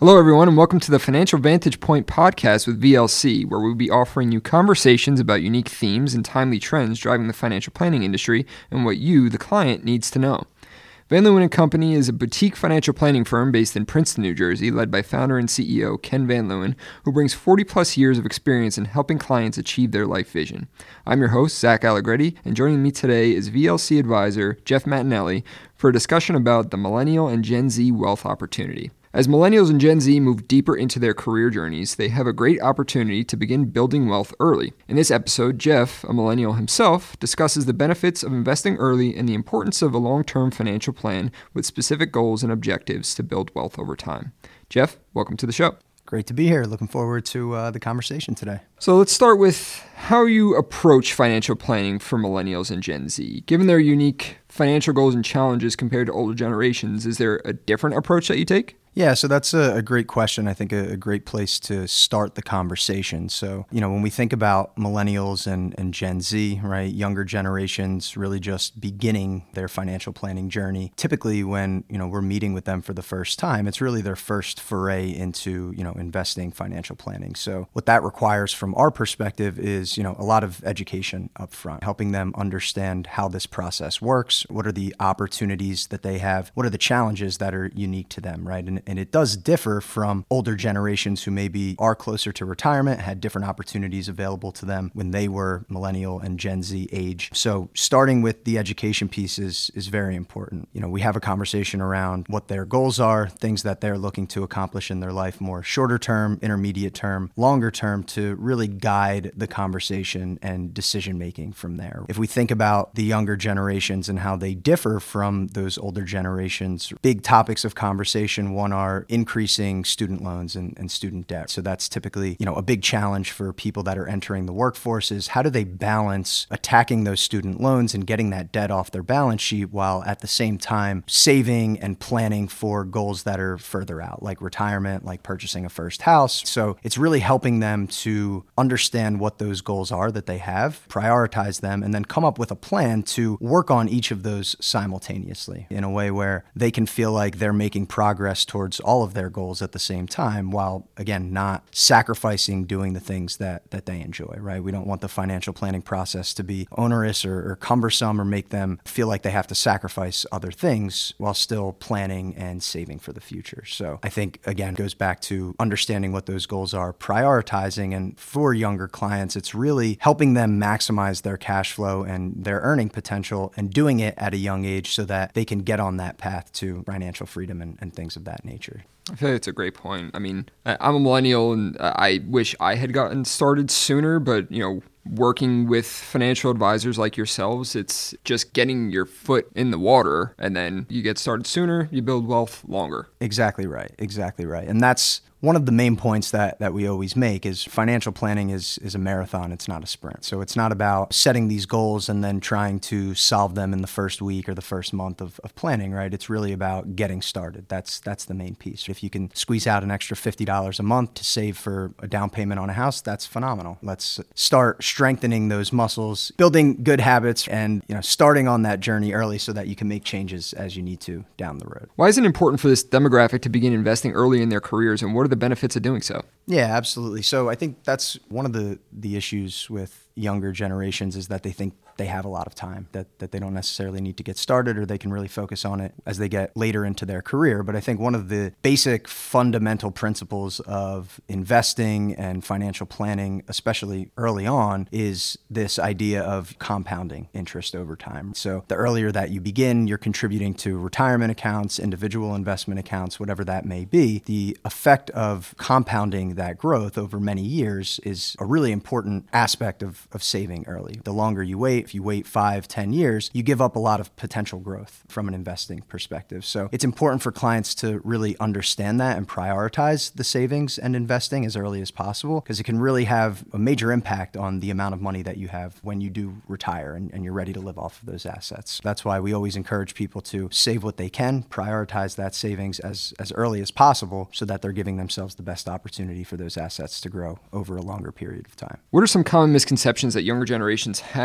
Hello, everyone, and welcome to the Financial Vantage Point podcast with VLC, where we'll be offering you conversations about unique themes and timely trends driving the financial planning industry and what you, the client, needs to know. Van Leeuwen & Company is a boutique financial planning firm based in Princeton, New Jersey, led by founder and CEO Ken Van Leeuwen, who brings 40-plus years of experience in helping clients achieve their life vision. I'm your host, Zach Allegretti, and joining me today is VLC advisor Jeff Mattinelli for a discussion about the Millennial and Gen Z wealth opportunity. As millennials and Gen Z move deeper into their career journeys, they have a great opportunity to begin building wealth early. In this episode, Jeff, a millennial himself, discusses the benefits of investing early and the importance of a long-term financial plan with specific goals and objectives to build wealth over time. Jeff, welcome to the show. Great to be here. Looking forward to the conversation today. So let's start with how you approach financial planning for millennials and Gen Z. Given their unique financial goals and challenges compared to older generations, is there a different approach that you take? Yeah, so that's a great question. I think a great place to start the conversation. So, when we think about millennials and Gen Z, right, younger generations really just beginning their financial planning journey. Typically when, we're meeting with them for the first time, it's really their first foray into, investing financial planning. So what that requires from our perspective is, a lot of education up front, helping them understand how this process works, what are the opportunities that they have, what are the challenges that are unique to them, right? And it does differ from older generations who maybe are closer to retirement, had different opportunities available to them when they were millennial and Gen Z age. So starting with the education piece is very important. We have a conversation around what their goals are, things that they're looking to accomplish in their life, more shorter term, intermediate term, longer term, to really guide the conversation and decision making from there. If we think about the younger generations and how they differ from those older generations, big topics of conversation, one are increasing student loans and student debt. So that's typically, a big challenge for people that are entering the workforce is how do they balance attacking those student loans and getting that debt off their balance sheet while at the same time saving and planning for goals that are further out, like retirement, like purchasing a first house. So it's really helping them to understand what those goals are that they have, prioritize them, and then come up with a plan to work on each of those simultaneously in a way where they can feel like they're making progress towards all of their goals at the same time, while again, not sacrificing doing the things that they enjoy, right? We don't want the financial planning process to be onerous or cumbersome or make them feel like they have to sacrifice other things while still planning and saving for the future. So I think, again, it goes back to understanding what those goals are, prioritizing, and for younger clients, it's really helping them maximize their cash flow and their earning potential and doing it at a young age so that they can get on that path to financial freedom and things of that nature. I feel like it's a great point. I mean, I'm a millennial and I wish I had gotten started sooner, but, working with financial advisors like yourselves, it's just getting your foot in the water and then you get started sooner, you build wealth longer. Exactly right. And that's one of the main points that we always make is financial planning is a marathon. It's not a sprint. So it's not about setting these goals and then trying to solve them in the first week or the first month of planning, right? It's really about getting started. That's the main piece. If you can squeeze out an extra $50 a month to save for a down payment on a house, that's phenomenal. Let's start strengthening those muscles, building good habits, and starting on that journey early so that you can make changes as you need to down the road. Why is it important for this demographic to begin investing early in their careers, and what are the benefits of doing so? Yeah, absolutely. So I think that's one of the issues with younger generations is that they think they have a lot of time, that they don't necessarily need to get started or they can really focus on it as they get later into their career. But I think one of the basic fundamental principles of investing and financial planning, especially early on, is this idea of compounding interest over time. So the earlier that you begin, you're contributing to retirement accounts, individual investment accounts, whatever that may be. The effect of compounding that growth over many years is a really important aspect of saving early. The longer you wait, if you wait 5-10 years, you give up a lot of potential growth from an investing perspective. So it's important for clients to really understand that and prioritize the savings and investing as early as possible, because it can really have a major impact on the amount of money that you have when you do retire and you're ready to live off of those assets. That's why we always encourage people to save what they can, prioritize that savings as early as possible so that they're giving themselves the best opportunity for those assets to grow over a longer period of time. What are some common misconceptions that younger generations have about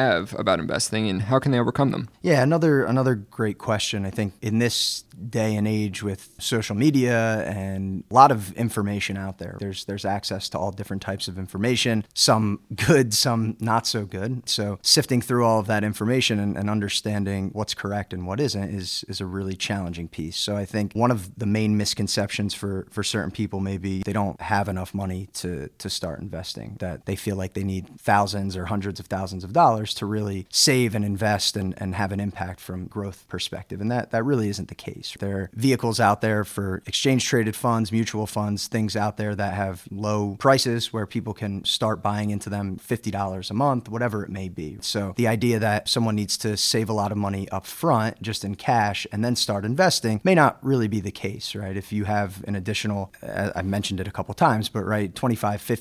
about investing and how can they overcome them? Yeah, another great question. I think in this day and age with social media and a lot of information out there, there's access to all different types of information, some good, some not so good. So sifting through all of that information and understanding what's correct and what isn't is a really challenging piece. So I think one of the main misconceptions for certain people may be they don't have enough money to start investing, that they feel like they need thousands or hundreds of thousands of dollars to really save and invest and have an impact from growth perspective. And that really isn't the case. There are vehicles out there for exchange traded funds, mutual funds, things out there that have low prices where people can start buying into them $50 a month, whatever it may be. So the idea that someone needs to save a lot of money up front just in cash and then start investing may not really be the case, right? If you have an additional, I mentioned it a couple times, but right, $25,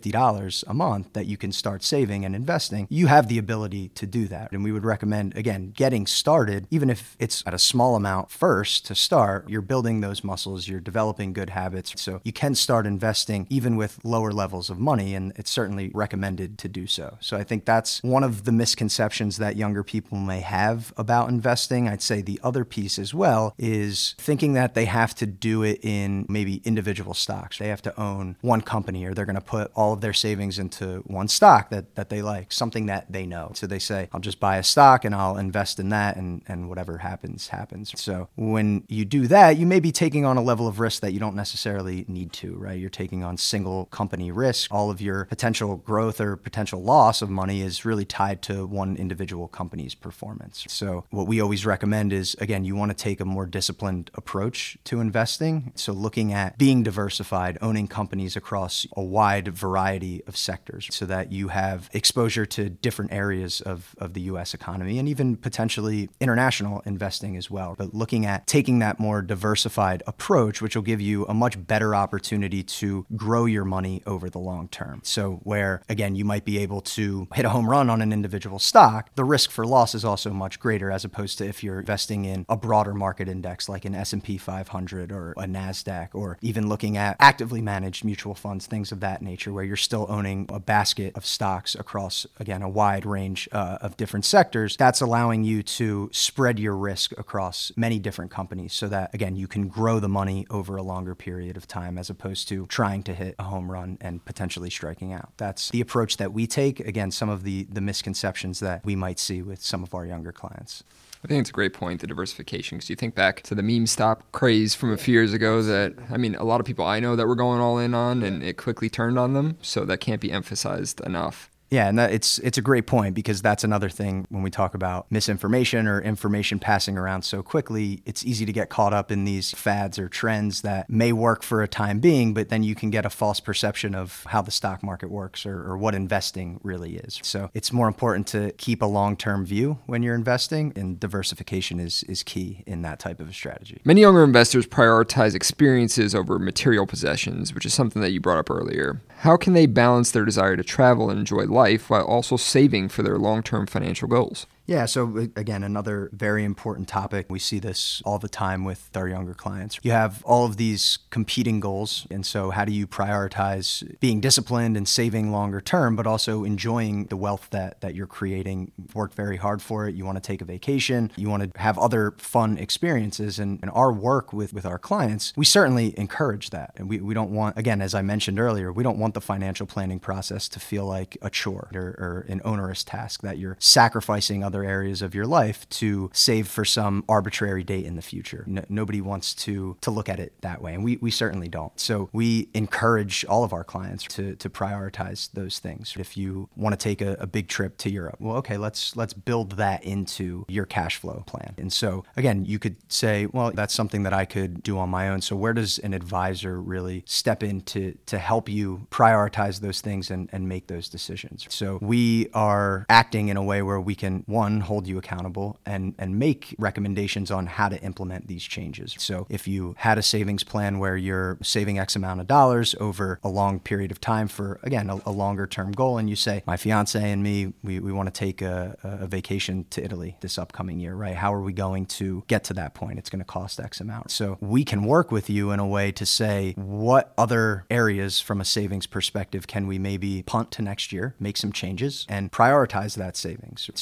$50 a month that you can start saving and investing, you have the ability to do that. And we would recommend, again, getting started, even if it's at a small amount first to start, you're building those muscles, you're developing good habits. So you can start investing even with lower levels of money, and it's certainly recommended to do so. So I think that's one of the misconceptions that younger people may have about investing. I'd say the other piece as well is thinking that they have to do it in maybe individual stocks. They have to own one company, or they're going to put all of their savings into one stock that they like, something that they know. So they say, I'll just buy a stock and I'll invest in that, and whatever happens, happens. So when you do that, you may be taking on a level of risk that you don't necessarily need to, right? You're taking on single company risk. All of your potential growth or potential loss of money is really tied to one individual company's performance. So what we always recommend is, again, you want to take a more disciplined approach to investing. So looking at being diversified, owning companies across a wide variety of sectors so that you have exposure to different areas of the U.S. economy and even potentially international investing as well. But looking at taking that more diversified approach, which will give you a much better opportunity to grow your money over the long term. So where, again, you might be able to hit a home run on an individual stock, the risk for loss is also much greater as opposed to if you're investing in a broader market index like an S&P 500 or a NASDAQ, or even looking at actively managed mutual funds, things of that nature, where you're still owning a basket of stocks across, again, a wide range of different sectors. That's allowing you to spread your risk across many different companies so that, again, you can grow the money over a longer period of time as opposed to trying to hit a home run and potentially striking out. That's the approach that we take. Again, some of the misconceptions that we might see with some of our younger clients. I think it's a great point, the diversification, because you think back to the meme stock craze from a few years ago that, I mean, a lot of people I know that were going all in on, and it quickly turned on them. So that can't be emphasized enough. Yeah, and it's a great point, because that's another thing when we talk about misinformation or information passing around so quickly. It's easy to get caught up in these fads or trends that may work for a time being, but then you can get a false perception of how the stock market works or what investing really is. So it's more important to keep a long-term view when you're investing, and diversification is key in that type of a strategy. Many younger investors prioritize experiences over material possessions, which is something that you brought up earlier. How can they balance their desire to travel and enjoy life while also saving for their long-term financial goals? Yeah, so again, another very important topic. We see this all the time with our younger clients. You have all of these competing goals, and so how do you prioritize being disciplined and saving longer term, but also enjoying the wealth that you're creating? Work very hard for it. You want to take a vacation. You want to have other fun experiences. And in our work with our clients, we certainly encourage that. And we don't want, again, as I mentioned earlier, we don't want the financial planning process to feel like a chore or an onerous task that you're sacrificing other areas of your life to save for some arbitrary date in the future. Nobody wants to look at it that way, and we certainly don't. So we encourage all of our clients to prioritize those things. If you want to take a big trip to Europe, well, okay, let's build that into your cash flow plan. And so again, you could say, well, that's something that I could do on my own. So where does an advisor really step in to help you prioritize those things and make those decisions? So we are acting in a way where we can, one, hold you accountable and make recommendations on how to implement these changes. So if you had a savings plan where you're saving X amount of dollars over a long period of time for, again, a longer term goal, and you say, my fiance and me, we want to take a vacation to Italy this upcoming year, right? How are we going to get to that point? It's going to cost X amount. So we can work with you in a way to say, what other areas from a savings perspective can we maybe punt to next year, make some changes, and prioritize that savings? So build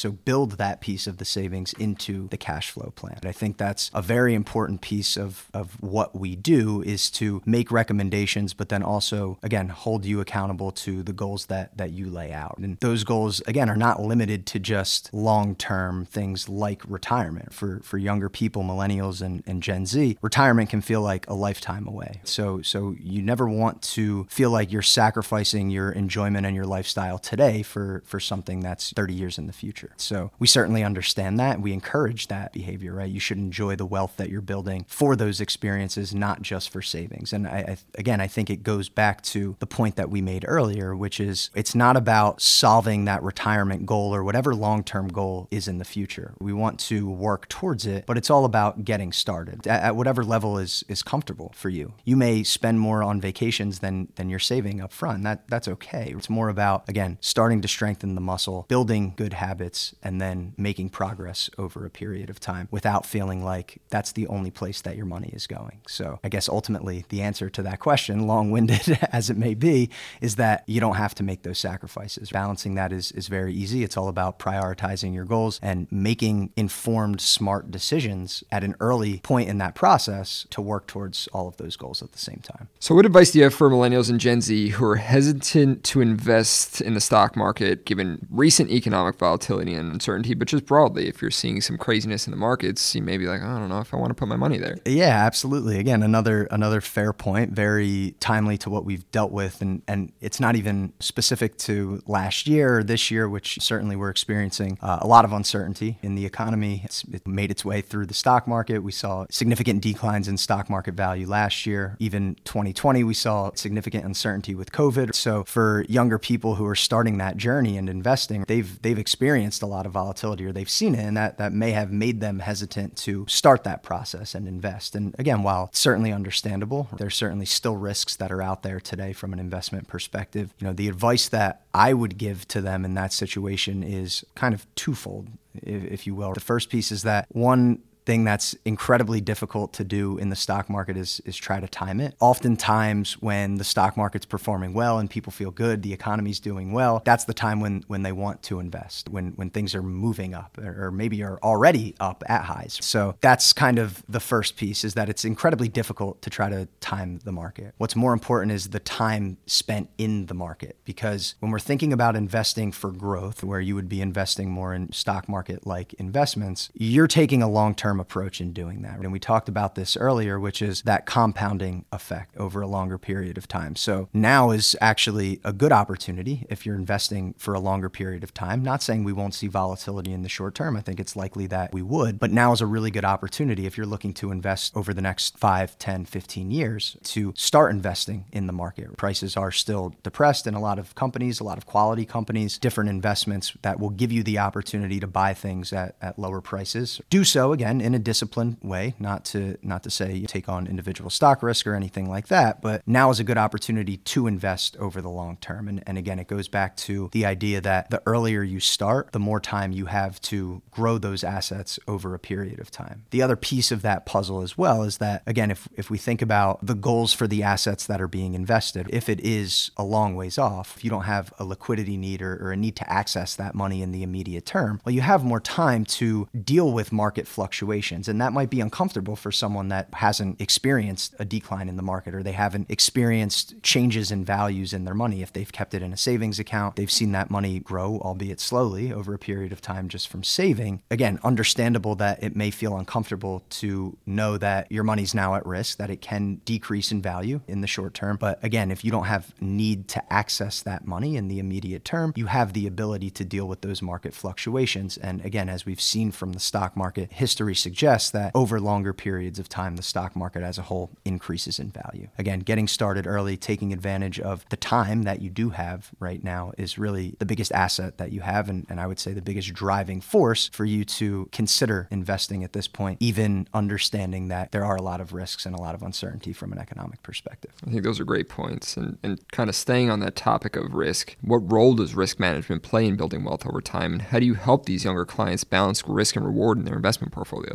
build that piece of the savings into the cash flow plan. I think that's a very important piece of what we do, is to make recommendations, but then also, again, hold you accountable to the goals that you lay out. And those goals, again, are not limited to just long-term things like retirement. For younger people, millennials and Gen Z, retirement can feel like a lifetime away. So you never want to feel like you're sacrificing your enjoyment and your lifestyle today for something that's 30 years in the future. So we certainly understand that. We encourage that behavior, right? You should enjoy the wealth that you're building for those experiences, not just for savings. And I think it goes back to the point that we made earlier, which is it's not about solving that retirement goal or whatever long-term goal is in the future. We want to work towards it, but it's all about getting started at whatever level is comfortable for you. You may spend more on vacations than you're saving up front. That's okay. It's more about, again, starting to strengthen the muscle, building good habits, and then making progress over a period of time without feeling like that's the only place that your money is going. So I guess ultimately the answer to that question, long-winded as it may be, is that you don't have to make those sacrifices. Balancing that is very easy. It's all about prioritizing your goals and making informed, smart decisions at an early point in that process to work towards all of those goals at the same time. So what advice do you have for millennials and Gen Z who are hesitant to invest in the stock market given recent economic volatility and uncertainty, but just broadly, if you're seeing some craziness in the markets, you may be like, I don't know if I want to put my money there. Yeah, absolutely. Again, another fair point, very timely to what we've dealt with. And it's not even specific to last year or this year, which certainly we're experiencing a lot of uncertainty in the economy. It made its way through the stock market. We saw significant declines in stock market value last year. Even 2020, we saw significant uncertainty with COVID. So for younger people who are starting that journey and investing, they've experienced a lot of volatility, or they've seen it, and that may have made them hesitant to start that process and invest. And again, while it's certainly understandable, there's certainly still risks that are out there today from an investment perspective. The advice that I would give to them in that situation is kind of twofold, if you will. The first piece is that one thing that's incredibly difficult to do in the stock market is try to time it. Oftentimes when the stock market's performing well and people feel good, the economy's doing well, that's the time when they want to invest, when things are moving up or maybe are already up at highs. So that's kind of the first piece, is that it's incredibly difficult to try to time the market. What's more important is the time spent in the market, because when we're thinking about investing for growth, where you would be investing more in stock market-like investments, you're taking a long-term approach in doing that. And we talked about this earlier, which is that compounding effect over a longer period of time. So now is actually a good opportunity if you're investing for a longer period of time. Not saying we won't see volatility in the short term. I think it's likely that we would, but now is a really good opportunity if you're looking to invest over the next 5, 10, 15 years to start investing in the market. Prices are still depressed in a lot of companies, a lot of quality companies, different investments that will give you the opportunity to buy things at lower prices. Do so, again, in a disciplined way, not to say you take on individual stock risk or anything like that, but now is a good opportunity to invest over the long term. And again, it goes back to the idea that the earlier you start, the more time you have to grow those assets over a period of time. The other piece of that puzzle as well is that, again, if we think about the goals for the assets that are being invested, if it is a long ways off, if you don't have a liquidity need or a need to access that money in the immediate term, well, you have more time to deal with market fluctuations. And that might be uncomfortable for someone that hasn't experienced a decline in the market, or they haven't experienced changes in values in their money. If they've kept it in a savings account, they've seen that money grow, albeit slowly, over a period of time just from saving. Again, understandable that it may feel uncomfortable to know that your money's now at risk, that it can decrease in value in the short term. But again, if you don't have need to access that money in the immediate term, you have the ability to deal with those market fluctuations. And again, as we've seen from the stock market, history suggests that over longer periods of time, the stock market as a whole increases in value. Again, getting started early, taking advantage of the time that you do have right now is really the biggest asset that you have. And I would say the biggest driving force for you to consider investing at this point, even understanding that there are a lot of risks and a lot of uncertainty from an economic perspective. I think those are great points. And kind of staying on that topic of risk, what role does risk management play in building wealth over time? And how do you help these younger clients balance risk and reward in their investment portfolios?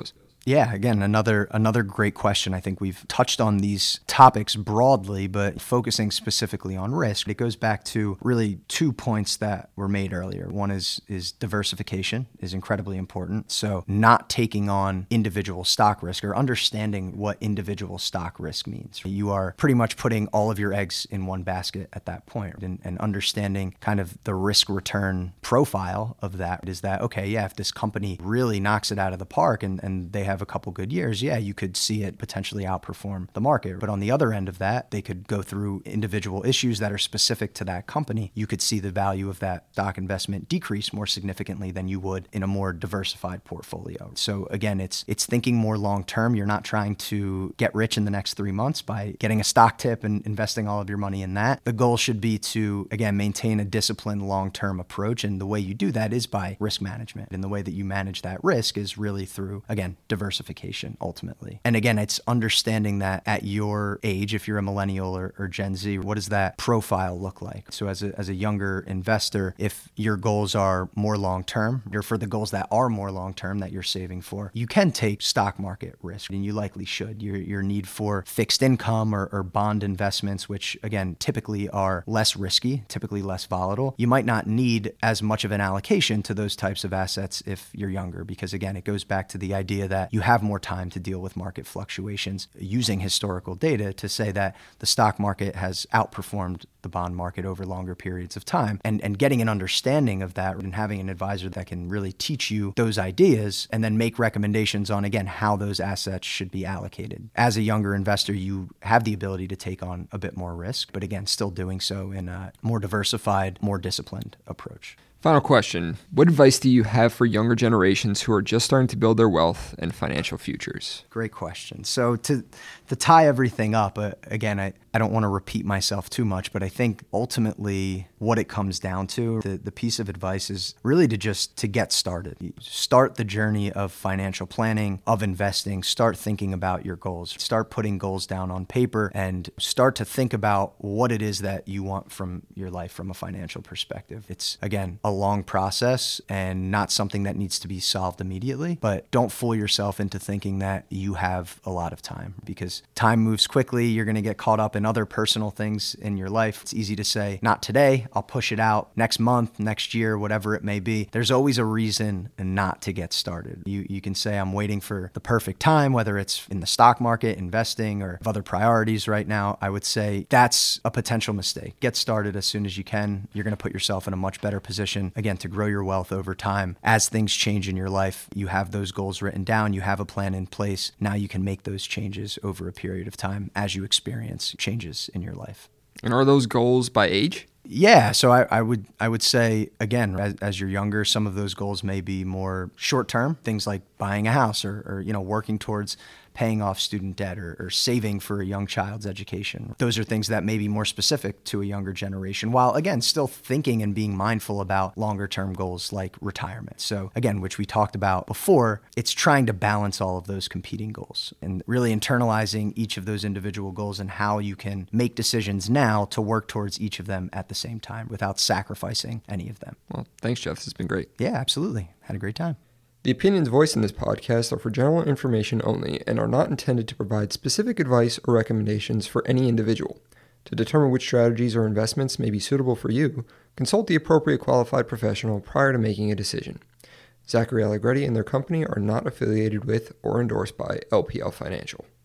Yeah, again, another great question. I think we've touched on these topics broadly, but focusing specifically on risk, it goes back to really 2 points that were made earlier. One is diversification is incredibly important. So not taking on individual stock risk or understanding what individual stock risk means. You are pretty much putting all of your eggs in one basket at that point, and understanding kind of the risk return profile of that is that, okay, yeah, if this company really knocks it out of the park and they have a couple good years, yeah, you could see it potentially outperform the market. But on the other end of that, they could go through individual issues that are specific to that company. You could see the value of that stock investment decrease more significantly than you would in a more diversified portfolio. So again, it's thinking more long term. You're not trying to get rich in the next 3 months by getting a stock tip and investing all of your money in that. The goal should be to, again, maintain a disciplined long-term approach. And the way you do that is by risk management. And the way that you manage that risk is really through, again, diversification ultimately. And again, it's understanding that at your age, if you're a millennial or Gen Z, what does that profile look like? So as a younger investor, if your goals are more long-term, or for the goals that are more long-term that you're saving for, you can take stock market risk, and you likely should. Your need for fixed income or bond investments, which again, typically are less risky, typically less volatile, you might not need as much of an allocation to those types of assets if you're younger, because again, it goes back to the idea that you have more time to deal with market fluctuations, using historical data to say that the stock market has outperformed the bond market over longer periods of time, and getting an understanding of that and having an advisor that can really teach you those ideas and then make recommendations on, again, how those assets should be allocated. As a younger investor, you have the ability to take on a bit more risk, but again, still doing so in a more diversified, more disciplined approach. Final question. What advice do you have for younger generations who are just starting to build their wealth and financial futures? Great question. So to tie everything up, again, I don't want to repeat myself too much, but I think ultimately what it comes down to, the piece of advice is really to get started. Start the journey of financial planning, of investing, start thinking about your goals, start putting goals down on paper, and start to think about what it is that you want from your life from a financial perspective. It's, again, a long process and not something that needs to be solved immediately, but don't fool yourself into thinking that you have a lot of time, because time moves quickly. You're going to get caught up in other personal things in your life. It's easy to say, not today, I'll push it out next month, next year, whatever it may be. There's always a reason not to get started. You can say, I'm waiting for the perfect time, whether it's in the stock market, investing, or other priorities right now. I would say that's a potential mistake. Get started as soon as you can. You're going to put yourself in a much better position, again, to grow your wealth over time. As things change in your life, you have those goals written down, you have a plan in place. Now you can make those changes over a period of time as you experience changes in your life. And are those goals by age? Yeah, so I would say, again, as you're younger, some of those goals may be more short-term, things like buying a house or working towards paying off student debt or saving for a young child's education. Those are things that may be more specific to a younger generation, while, again, still thinking and being mindful about longer-term goals like retirement. So, again, which we talked about before, it's trying to balance all of those competing goals and really internalizing each of those individual goals and how you can make decisions now to work towards each of them at the same time without sacrificing any of them. Well, thanks, Jeff. This has been great. Yeah, absolutely. Had a great time. The opinions voiced in this podcast are for general information only and are not intended to provide specific advice or recommendations for any individual. To determine which strategies or investments may be suitable for you, consult the appropriate qualified professional prior to making a decision. Zachary Allegretti and their company are not affiliated with or endorsed by LPL Financial.